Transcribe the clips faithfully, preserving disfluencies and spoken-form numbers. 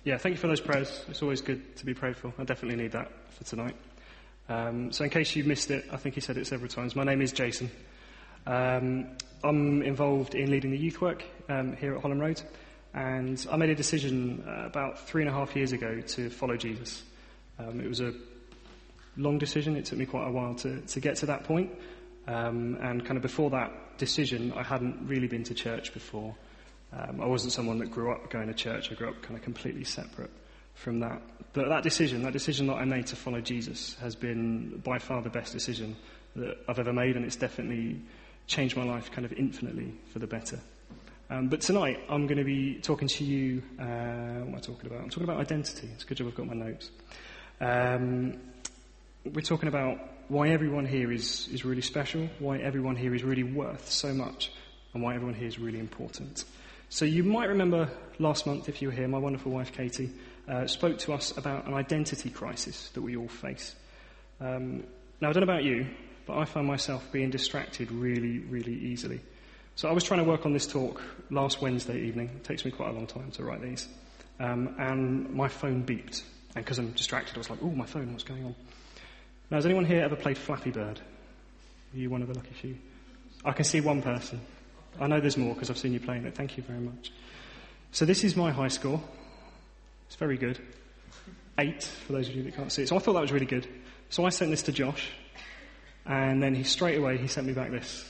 yeah, thank you for those prayers. It's always good to be prayed for. I definitely need that for tonight. Um, so in case you missed it, I think he said it several times, my name is Jason. Um, I'm involved in leading the youth work um, here at Holland Road, and I made a decision uh, about three and a half years ago to follow Jesus. Um, it was a long decision. It took me quite a while to, to get to that point. Um, and kind of before that decision, I hadn't really been to church before. Um, I wasn't someone that grew up going to church. I grew up kind of completely separate from that. But that decision, that decision that I made to follow Jesus has been by far the best decision that I've ever made, and it's definitely changed my life kind of infinitely for the better. Um, but tonight, I'm going to be talking to you, uh, what am I talking about? I'm talking about identity. It's a good job I've got my notes. Um, we're talking about why everyone here is, is really special, why everyone here is really worth so much, and why everyone here is really important. So you might remember last month, if you were here, my wonderful wife Katie uh, spoke to us about an identity crisis that we all face. Um, now, I don't know about you, but I find myself being distracted really, really easily. So I was trying to work on this talk last Wednesday evening. It takes me quite a long time to write these. Um, and my phone beeped. And because I'm distracted, I was like, oh, my phone, what's going on? Now, has anyone here ever played Flappy Bird? Are you one of the lucky few? I can see one person. I know there's more because I've seen you playing it. Thank you very much. So this is my high score. It's very good. Eight, for those of you that can't see it. So I thought that was really good. So I sent this to Josh. And then he straight away, he sent me back this.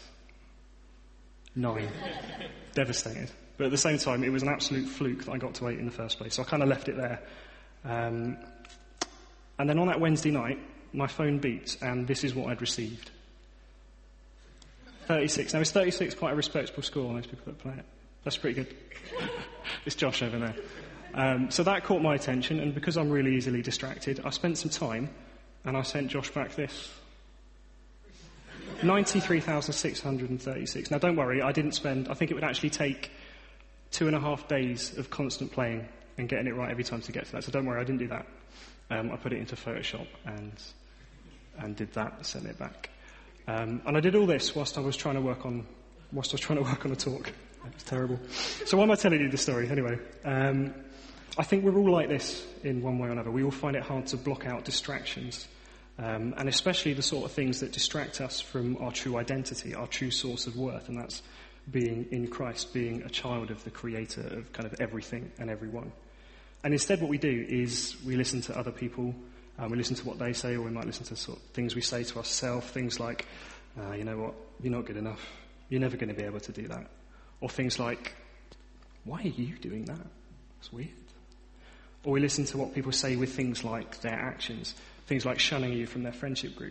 Nine. Devastated. But at the same time, it was an absolute fluke that I got to eight in the first place. So I kind of left it there. Um, and then on that Wednesday night, my phone beeped, and this is what I'd received. thirty-six. Now, is thirty-six quite a respectable score on those people that play it? That's pretty good. It's Josh over there. Um, so that caught my attention, and because I'm really easily distracted, I spent some time, and I sent Josh back this. ninety-three thousand six hundred thirty-six. Now, don't worry, I didn't spend... I think it would actually take two and a half days of constant playing and getting it right every time to get to that. So don't worry, I didn't do that. Um, I put it into Photoshop and and did that, sent it back. Um, and I did all this whilst I was trying to work on whilst I was trying to work on a talk. It was terrible. So why am I telling you this story anyway? Um, I think we're all like this in one way or another. We all find it hard to block out distractions, um, and especially the sort of things that distract us from our true identity, our true source of worth, and that's being in Christ, being a child of the Creator of kind of everything and everyone. And instead what we do is we listen to other people, um, we listen to what they say, or we might listen to sort of things we say to ourselves, things like, uh, you know what, you're not good enough, you're never going to be able to do that. Or things like, why are you doing that? It's weird. Or we listen to what people say with things like their actions, things like shunning you from their friendship group.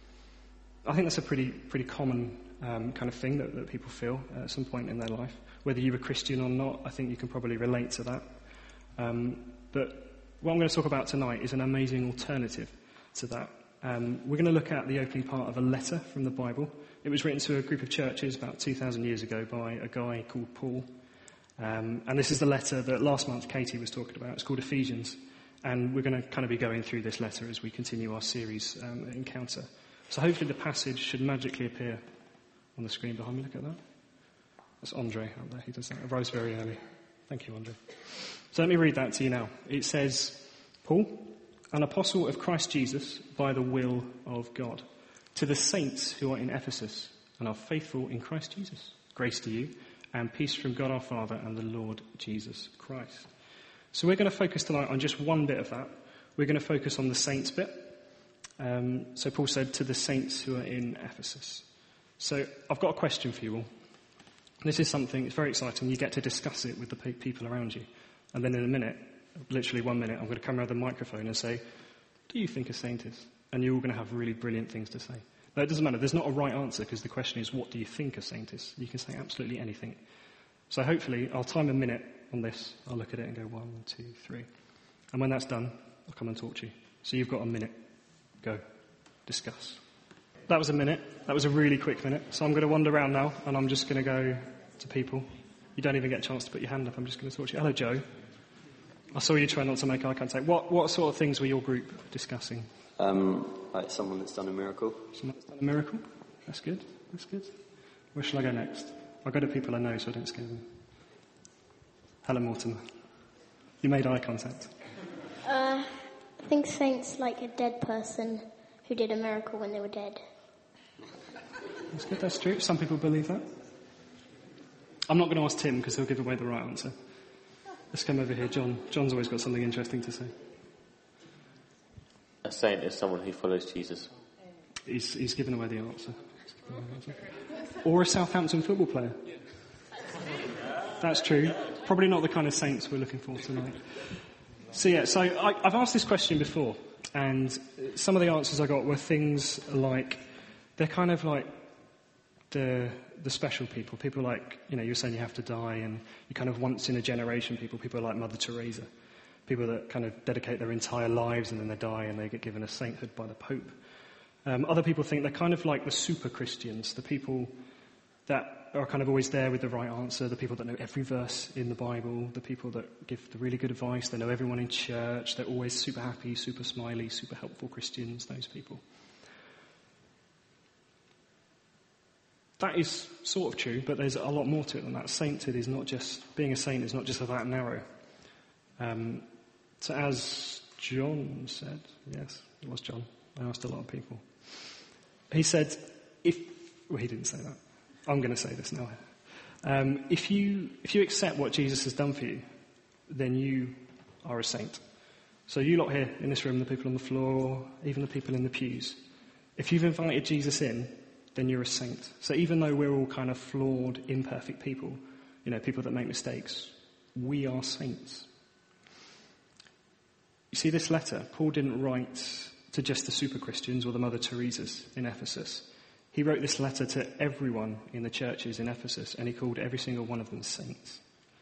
I think that's a pretty pretty common um, kind of thing that, that people feel at some point in their life. Whether you're a Christian or not, I think you can probably relate to that. Um, but what I'm going to talk about tonight is an amazing alternative to that. Um, we're going to look at the opening part of a letter from the Bible. It was written to a group of churches about two thousand years ago by a guy called Paul. Um, and this is the letter that last month Katie was talking about. It's called Ephesians. And we're going to kind of be going through this letter as we continue our series, um, Encounter. So hopefully the passage should magically appear on the screen behind me. Look at that. That's Andre out there. He does that. I rose very early. Thank you, Andre. So let me read that to you now. It says, Paul, an apostle of Christ Jesus by the will of God, to the saints who are in Ephesus and are faithful in Christ Jesus. Grace to you and peace from God our Father and the Lord Jesus Christ. So we're going to focus tonight on just one bit of that. We're going to focus on the saints bit. Um, so Paul said, to the saints who are in Ephesus. So I've got a question for you all. This is something, it's very exciting. You get to discuss it with the pe- people around you. And then in a minute, literally one minute, I'm going to come around the microphone and say, do you think a saint is? And you're all going to have really brilliant things to say. No, it doesn't matter. There's not a right answer because the question is, what do you think a saint is? You can say absolutely anything. So hopefully, I'll time a minute on this. I'll look at it and go one, two, three. And when that's done, I'll come and talk to you. So you've got a minute. Go. Discuss. That was a minute. That was a really quick minute. So I'm going to wander around now and I'm just going to go to people. You don't even get a chance to put your hand up. I'm just going to talk to you. Hello, Joe. I saw you try not to make eye contact. What, what sort of things were your group discussing? Um, like someone that's done a miracle. Someone that's done a miracle? That's good. That's good. Where shall I go next? I'll go to people I know so I don't scare them. Helen Mortimer. You made eye contact. Uh, I think saints like a dead person who did a miracle when they were dead. That's good, that's true. Some people believe that. I'm not going to ask Tim because he'll give away the right answer. Let's come over here. John. John's always got something interesting to say. A saint is someone who follows Jesus. He's, he's given away the answer. Away the answer. Or a Southampton football player. That's true. Probably not the kind of saints we're looking for tonight. So yeah, so I, I've asked this question before, and some of the answers I got were things like, they're kind of like the the special people. People like, you know, you're saying you have to die, and you kind of once in a generation people. People like Mother Teresa. People that kind of dedicate their entire lives and then they die and they get given a sainthood by the Pope. Um, other people think they're kind of like the super Christians, the people that are kind of always there with the right answer, the people that know every verse in the Bible, the people that give the really good advice, they know everyone in church, they're always super happy, super smiley, super helpful Christians, those people. That is sort of true, but there's a lot more to it than that. Sainthood is not just, being a saint is not just that narrow. Um, so as John said, yes, it was John, I asked a lot of people. He said, if, well he didn't say that, I'm going to say this now. Um, if you if you accept what Jesus has done for you, then you are a saint. So you lot here in this room, the people on the floor, even the people in the pews, if you've invited Jesus in, then you're a saint. So even though we're all kind of flawed, imperfect people, you know, people that make mistakes, we are saints. You see, this letter, Paul didn't write to just the super Christians or the Mother Teresas in Ephesus. He wrote this letter to everyone in the churches in Ephesus, and he called every single one of them saints.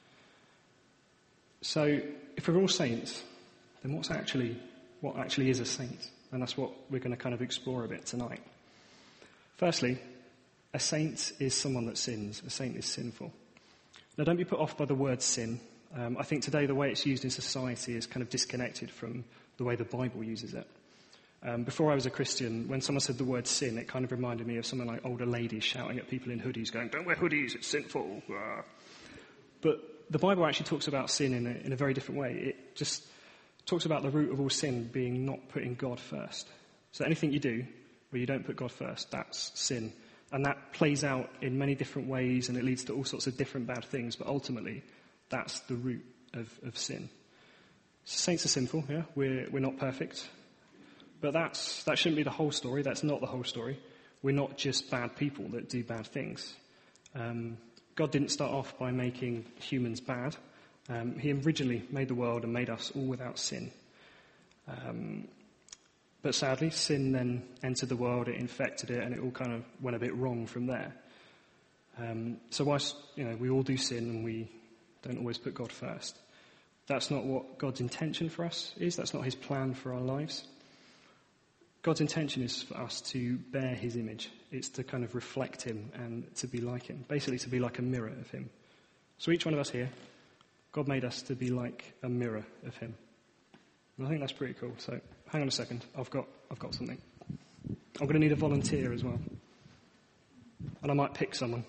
So, if we're all saints, then what's actually, what actually is a saint? And that's what we're going to kind of explore a bit tonight. Firstly, a saint is someone that sins. A saint is sinful. Now, don't be put off by the word sin. Um, I think today the way it's used in society is kind of disconnected from the way the Bible uses it. Um, before I was a Christian, when someone said the word sin, it kind of reminded me of someone like older ladies shouting at people in hoodies, going, "Don't wear hoodies, it's sinful." But the Bible actually talks about sin in a, in a very different way. It just talks about the root of all sin being not putting God first. So anything you do where you don't put God first, that's sin. And that plays out in many different ways, and it leads to all sorts of different bad things. But ultimately, that's the root of, of sin. So saints are sinful, yeah? We're, we're not perfect. But that's, that shouldn't be the whole story. That's not the whole story. We're not just bad people that do bad things. Um, God didn't start off by making humans bad. Um, he originally made the world and made us all without sin. Um, but sadly, sin then entered the world, it infected it, and it all kind of went a bit wrong from there. Um, so whilst, you know, we all do sin and we don't always put God first, that's not what God's intention for us is. That's not his plan for our lives. God's intention is for us to bear his image. It's to kind of reflect him and to be like him. Basically to be like a mirror of him. So each one of us here, God made us to be like a mirror of him. And I think that's pretty cool. So hang on a second. I've got I've got something. I'm going to need a volunteer as well. And I might pick someone.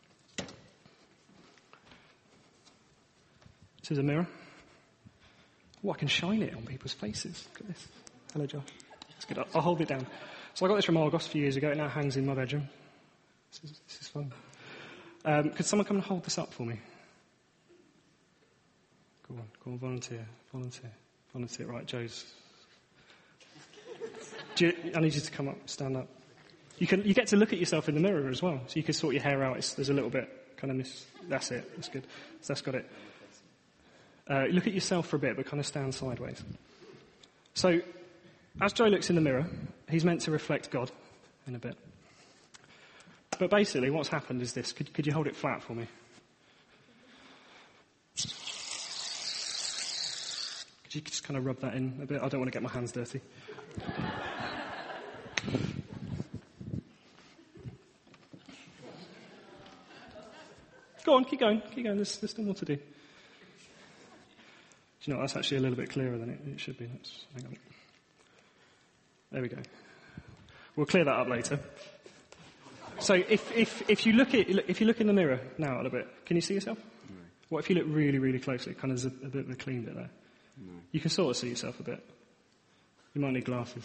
This is a mirror. Oh, I can shine it on people's faces. Look at this. Hello, Josh. It's good. I'll, I'll hold it down. So I got this from Argos a few years ago. It now hangs in my bedroom. This is, this is fun. Um, could someone come and hold this up for me? Go on, go on, volunteer, volunteer, volunteer. Right, Joe's. Do you, I need you to come up, stand up. You can, you get to look at yourself in the mirror as well. So you can sort your hair out. It's, there's a little bit kind of miss. That's it. That's good. So that's got it. Uh, look at yourself for a bit, but kind of stand sideways. So, as Joe looks in the mirror, he's meant to reflect God in a bit. But basically, what's happened is this. Could, could you hold it flat for me? Could you just kind of rub that in a bit? I don't want to get my hands dirty. Go on, keep going, keep going. There's, there's still more to do. Do you know what? That's actually a little bit clearer than it, it should be. Let's, hang on. There we go. We'll clear that up later. So if, if, if you look at, if you look in the mirror now a little bit, can you see yourself? What if you look really, really closely? Kind of there's a, a bit of a clean bit there. No. You can sort of see yourself a bit. You might need glasses.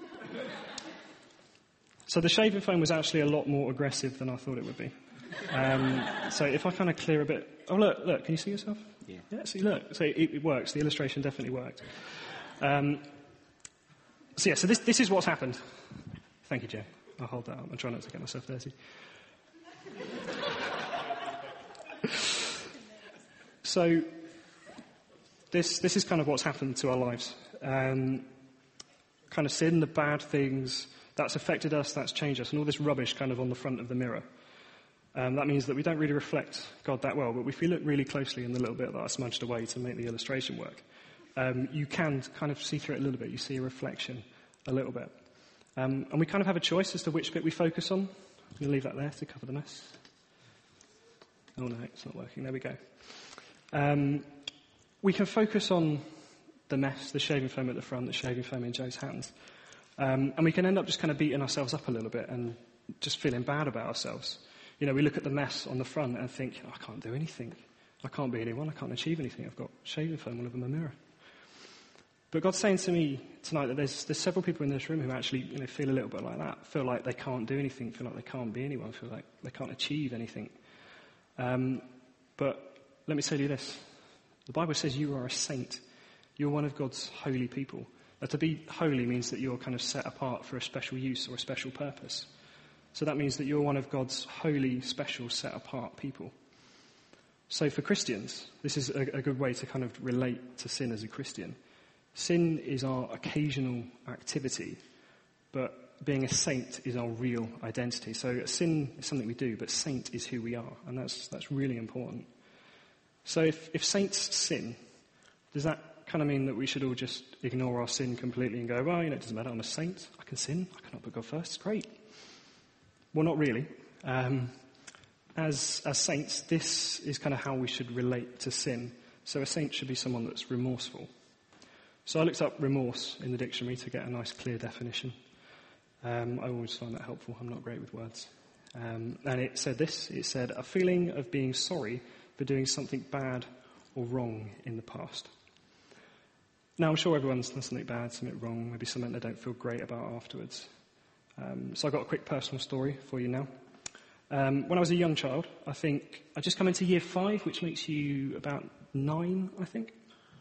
So the shaving foam was actually a lot more aggressive than I thought it would be. Um, so if I kind of clear a bit... Oh, look, look, can you see yourself? Yeah. Yeah, see, look. So it, it works. The illustration definitely worked. Um, so yeah, so this, this is what's happened. Thank you, Joe. I'll hold that up and try not to get myself dirty. So this this is kind of what's happened to our lives. Um, kind of sin, the bad things, that's affected us, that's changed us, and all this rubbish kind of on the front of the mirror. Um, that means that we don't really reflect God that well, but if we look really closely in the little bit that I smudged away to make the illustration work, um, you can kind of see through it a little bit. You see a reflection a little bit. Um, and we kind of have a choice as to which bit we focus on. I'm going to leave that there to cover the mess. Oh no, it's not working. There we go. Um, we can focus on the mess, the shaving foam at the front, the shaving foam in Joe's hands. Um, and we can end up just kind of beating ourselves up a little bit and just feeling bad about ourselves. You know, we look at the mess on the front and think, oh, I can't do anything. I can't be anyone. I can't achieve anything. I've got shaving foam all over my mirror. But God's saying to me tonight that there's, there's several people in this room who actually, you know, feel a little bit like that, feel like they can't do anything, feel like they can't be anyone, feel like they can't achieve anything. Um, but let me say to you this. The Bible says you are a saint. You're one of God's holy people. Now, to be holy means that you're kind of set apart for a special use or a special purpose. So that means that you're one of God's holy, special, set apart people. So for Christians, this is a, a good way to kind of relate to sin as a Christian. Sin is our occasional activity, but being a saint is our real identity. So sin is something we do, but saint is who we are, and that's that's really important. So if, if saints sin, does that kind of mean that we should all just ignore our sin completely and go, well, you know, it doesn't matter, I'm a saint, I can sin, I cannot put God first, it's great. Well, not really. Um, as, as saints, this is kind of how we should relate to sin. So a saint should be someone that's remorseful. So I looked up remorse in the dictionary to get a nice clear definition. Um, I always find that helpful. I'm not great with words. Um, and it said this. It said, a feeling of being sorry for doing something bad or wrong in the past. Now, I'm sure everyone's done something bad, something wrong, maybe something they don't feel great about afterwards. Um, so I've got a quick personal story for you now. Um, when I was a young child, I think, I just come into year five, which makes you about nine, I think.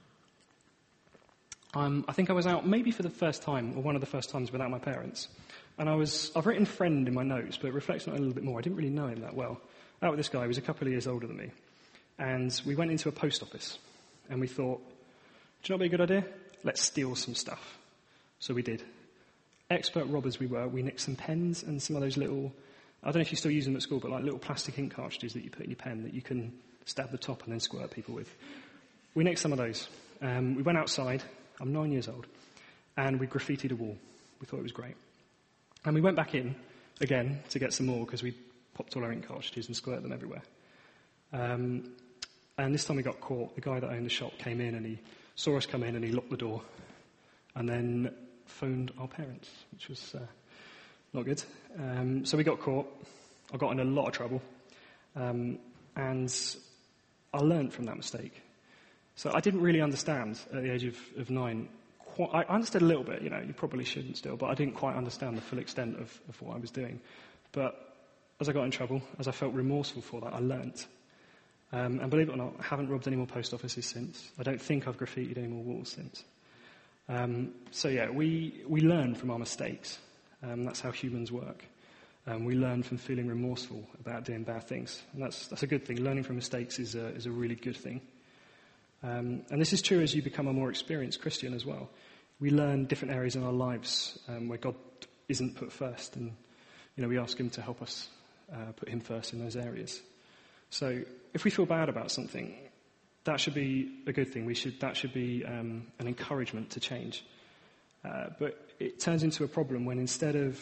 Um, I think I was out maybe for the first time, or one of the first times without my parents. And I was, I've written friend in my notes, but reflecting on it a little bit more, I didn't really know him that well. Out with this guy, he was a couple of years older than me. And we went into a post office. And we thought, do you know what would be a good idea? Let's steal some stuff. So we did. Expert robbers we were. We nicked some pens and some of those little, I don't know if you still use them at school, but like little plastic ink cartridges that you put in your pen that you can stab the top and then squirt people with. We nicked some of those. Um, we went outside. I'm nine years old. And we graffitied a wall. We thought it was great. And we went back in again to get some more because we popped all our ink cartridges and squirted them everywhere. Um, and this time we got caught. The guy that owned the shop came in and he saw us come in and he locked the door. And then phoned our parents, which was uh, not good. Um, so we got caught. I got in a lot of trouble. Um, and I learned from that mistake. So I didn't really understand at the age of, of nine. Quite, I understood a little bit, you know, you probably shouldn't still, but I didn't quite understand the full extent of, of what I was doing. But as I got in trouble, as I felt remorseful for that, I learnt. Um, and believe it or not, I haven't robbed any more post offices since. I don't think I've graffitied any more walls since. Um, so yeah, we, we learn from our mistakes. Um, that's how humans work. Um, we learn from feeling remorseful about doing bad things. And that's, that's a good thing. Learning from mistakes is a, is a really good thing. Um, and this is true as you become a more experienced Christian as well. We learn different areas in our lives um, where God isn't put first. And, you know, we ask him to help us uh, put him first in those areas. So if we feel bad about something, that should be a good thing. We should, that should be um, an encouragement to change. Uh, but it turns into a problem when instead of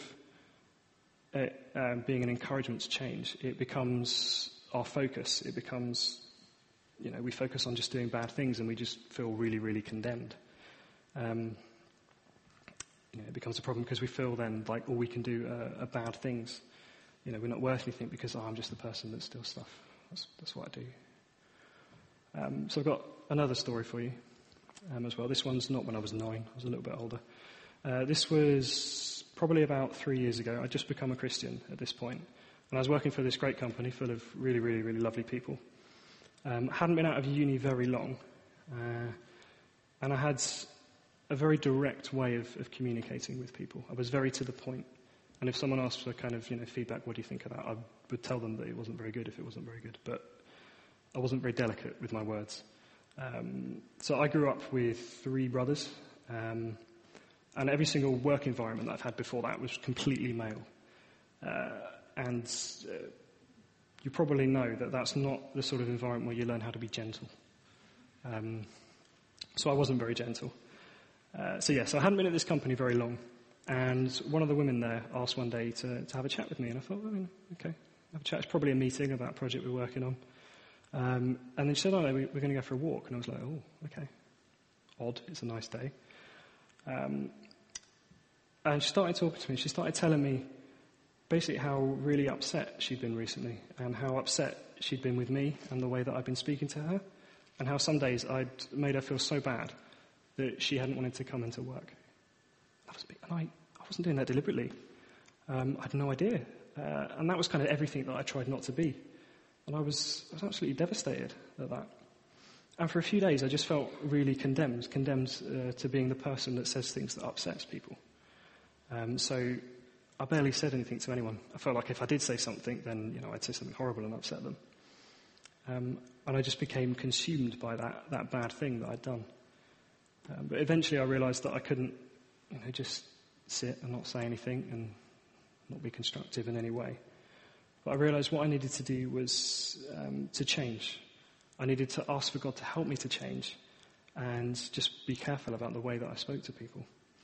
it uh, being an encouragement to change, it becomes our focus. It becomes, you know, we focus on just doing bad things and we just feel really, really condemned. Um, you know, it becomes a problem because we feel then like all we can do are, are bad things. You know, we're not worth anything because, oh, I'm just the person that steals stuff. That's, that's what I do. Um, so I've got another story for you. um, as well. This one's not when I was nine. I was a little bit older. Uh, this was probably about three years ago. I'd just become a Christian at this point. And I was working for this great company full of really, really, really lovely people. Um, I hadn't been out of uni very long. Uh, and I had a very direct way of, of communicating with people. I was very to the point. And if someone asked for kind of, you know, feedback, what do you think of that? I would tell them that it wasn't very good if it wasn't very good. But I wasn't very delicate with my words. Um, so I grew up with three brothers. Um, and every single work environment that I've had before that was completely male. Uh, and uh, you probably know that that's not the sort of environment where you learn how to be gentle. Um, so I wasn't very gentle. Uh, so yeah, so I hadn't been at this company very long. And one of the women there asked one day to, to have a chat with me. And I thought, well, okay, have a chat. It's probably a meeting about a project we're working on. Um, and then she said, oh, no, we, we're going to go for a walk. And I was like, oh, okay. Odd. It's a nice day. Um, and she started talking to me. She started telling me basically how really upset she'd been recently and how upset she'd been with me and the way that I'd been speaking to her and how some days I'd made her feel so bad that she hadn't wanted to come into work. That was, and I, I wasn't doing that deliberately. Um, I had no idea. Uh, and that was kind of everything that I tried not to be. And I was, I was absolutely devastated at that. And for a few days I just felt really condemned, condemned uh, to being the person that says things that upsets people. Um, so I barely said anything to anyone. I felt like if I did say something, then, you know, I'd say something horrible and upset them. Um, and I just became consumed by that, that bad thing that I'd done. Um, but eventually I realised that I couldn't, you know, just sit and not say anything and not be constructive in any way. But I realised what I needed to do was um, to change. I needed to ask for God to help me to change and just be careful about the way that I spoke to people.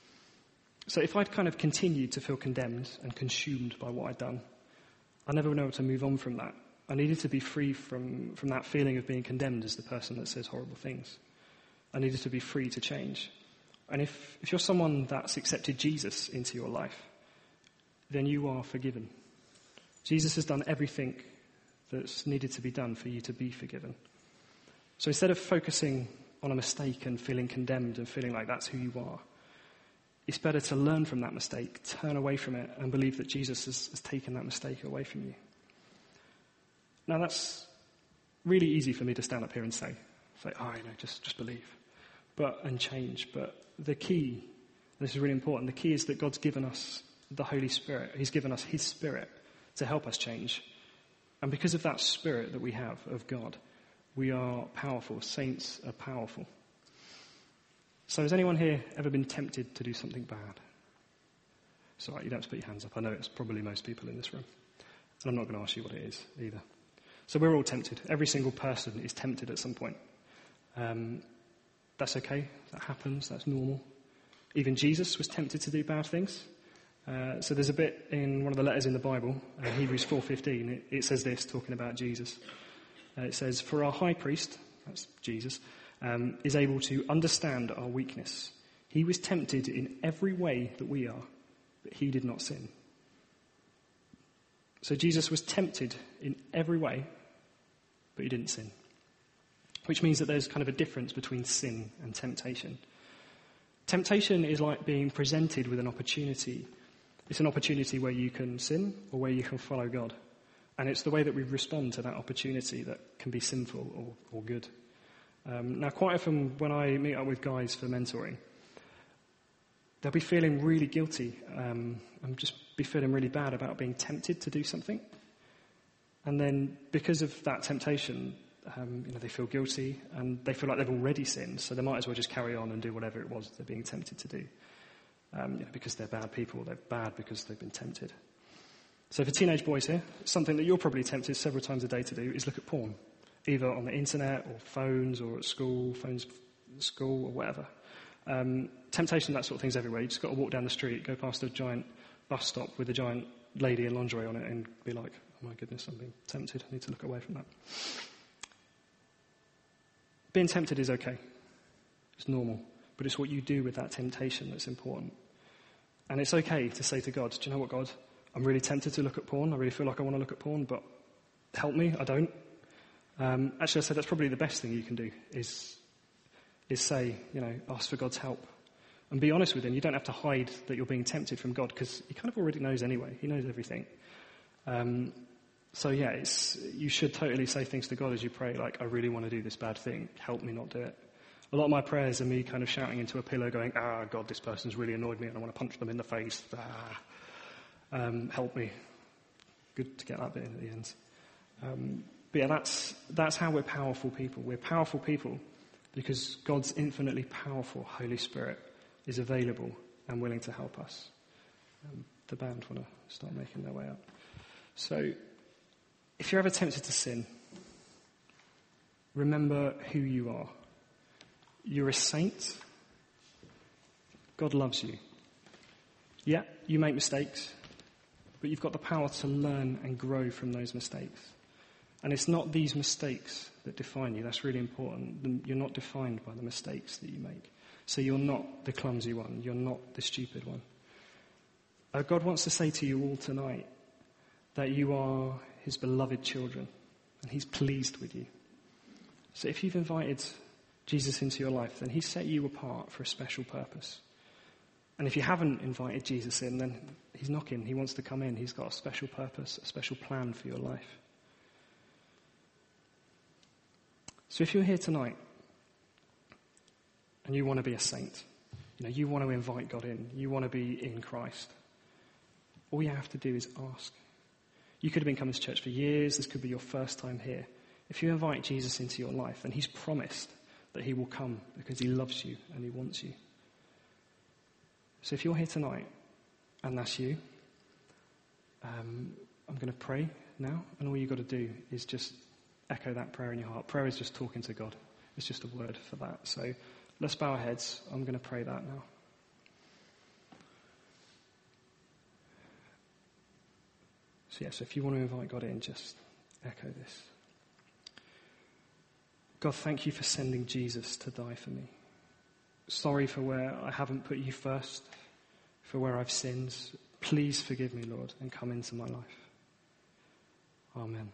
So if I'd kind of continued to feel condemned and consumed by what I'd done, I never would know how to move on from that. I needed to be free from, from that feeling of being condemned as the person that says horrible things. I needed to be free to change. And if, if you're someone that's accepted Jesus into your life, then you are forgiven. Jesus has done everything that's needed to be done for you to be forgiven. So instead of focusing on a mistake and feeling condemned and feeling like that's who you are, it's better to learn from that mistake, turn away from it, and believe that Jesus has, has taken that mistake away from you. Now that's really easy for me to stand up here and say, say, oh, you know, just, just believe, but and change. But the key, and this is really important, the key is that God's given us the Holy Spirit. He's given us His Spirit to help us change. And because of that Spirit that we have of God, we are powerful. Saints are powerful. So has anyone here ever been tempted to do something bad? It's all right, you don't have to put your hands up. I know it's probably most people in this room. And I'm not going to ask you what it is either. So we're all tempted. Every single person is tempted at some point. Um, that's okay. That happens. That's normal. Even Jesus was tempted to do bad things. Uh, so there's a bit in one of the letters in the Bible, uh, Hebrews four fifteen. It, it says this, talking about Jesus. Uh, it says, "For our high priest," that's Jesus, um, "is able to understand our weakness. He was tempted in every way that we are, but he did not sin." So Jesus was tempted in every way, but he didn't sin. Which means that there's kind of a difference between sin and temptation. Temptation is like being presented with an opportunity. It's an opportunity where you can sin or where you can follow God. And it's the way that we respond to that opportunity that can be sinful or, or good. Um, now, quite often when I meet up with guys for mentoring, they'll be feeling really guilty um, and just be feeling really bad about being tempted to do something. And then because of that temptation, um, you know, they feel guilty and they feel like they've already sinned, so they might as well just carry on and do whatever it was they're being tempted to do. Um, you know, because they're bad people, they're bad because they've been tempted. So for teenage boys here, something that you're probably tempted several times a day to do is look at porn, either on the internet or phones or at school, phones at school or whatever. Um, temptation, that sort of thing's everywhere. You just got to walk down the street, go past a giant bus stop with a giant lady in lingerie on it and be like, oh my goodness, I'm being tempted. I need to look away from that. Being tempted is okay. It's normal. But it's what you do with that temptation that's important. And it's okay to say to God, do you know what, God? I'm really tempted to look at porn. I really feel like I want to look at porn, but help me, I don't. Um, actually, I said that's probably the best thing you can do, is is say, you know, ask for God's help. And be honest with him. You don't have to hide that you're being tempted from God, because he kind of already knows anyway. He knows everything. Um, so yeah, it's, you should totally say things to God as you pray, like, I really want to do this bad thing. Help me not do it. A lot of my prayers are me kind of shouting into a pillow going, ah, God, this person's really annoyed me and I want to punch them in the face. Ah, um, help me. Good to get that bit in at the end. Um, but yeah, that's, that's how we're powerful people. We're powerful people because God's infinitely powerful Holy Spirit is available and willing to help us. Um, the band want to start making their way up. So, if you're ever tempted to sin, remember who you are. You're a saint. God loves you. Yeah, you make mistakes, but you've got the power to learn and grow from those mistakes. And it's not these mistakes that define you. That's really important. You're not defined by the mistakes that you make. So you're not the clumsy one. You're not the stupid one. Uh, God wants to say to you all tonight that you are his beloved children, and he's pleased with you. So if you've invited Jesus into your life, then he's set you apart for a special purpose. And if you haven't invited Jesus in, then he's knocking. He wants to come in. He's got a special purpose, a special plan for your life. So if you're here tonight and you want to be a saint, you know, you want to invite God in, you want to be in Christ, all you have to do is ask. You could have been coming to church for years. This could be your first time here. If you invite Jesus into your life, then he's promised that he will come because he loves you and he wants you. So if you're here tonight and that's you, um, I'm going to pray now, and all you've got to do is just echo that prayer in your heart. Prayer is just talking to God. It's just a word for that. So let's bow our heads. I'm going to pray that now. So, yeah, so if you want to invite God in, just echo this. God, thank you for sending Jesus to die for me. Sorry for where I haven't put you first, for where I've sinned. Please forgive me, Lord, and come into my life. Amen.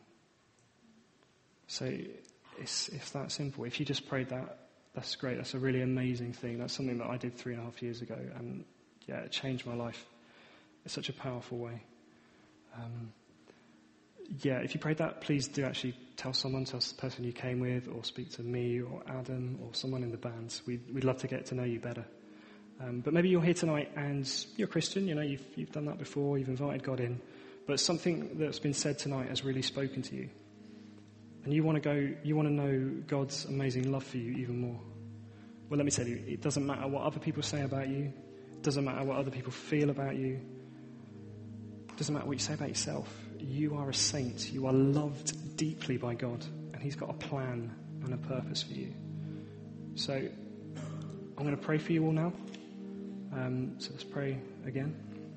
So it's, it's that simple. If you just prayed that, that's great. That's a really amazing thing. That's something that I did three and a half years ago, and yeah, it changed my life in such a powerful way. Um, yeah, if you prayed that, please do actually tell someone, tell the person you came with, or speak to me or Adam or someone in the band. We'd, we'd love to get to know you better. Um, but maybe you're here tonight and you're a Christian, you know, you've, you've done that before, you've invited God in, but something that's been said tonight has really spoken to you. And you want to go, you want to know God's amazing love for you even more. Well, let me tell you, it doesn't matter what other people say about you. It doesn't matter what other people feel about you. It doesn't matter what you say about yourself. You are a saint. You are loved deeply by God, and he's got a plan and a purpose for you. So I'm going to pray for you all now. Um, so let's pray again.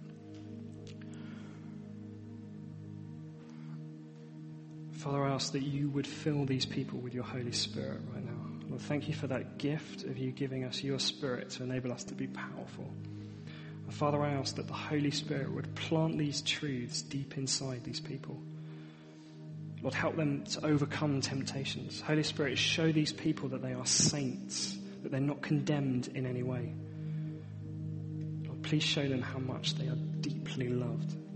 Father, I ask that you would fill these people with your Holy Spirit right now. Lord, thank you for that gift of you giving us your Spirit to enable us to be powerful. And Father, I ask that the Holy Spirit would plant these truths deep inside these people. Lord, help them to overcome temptations. Holy Spirit, show these people that they are saints, that they're not condemned in any way. Lord, please show them how much they are deeply loved.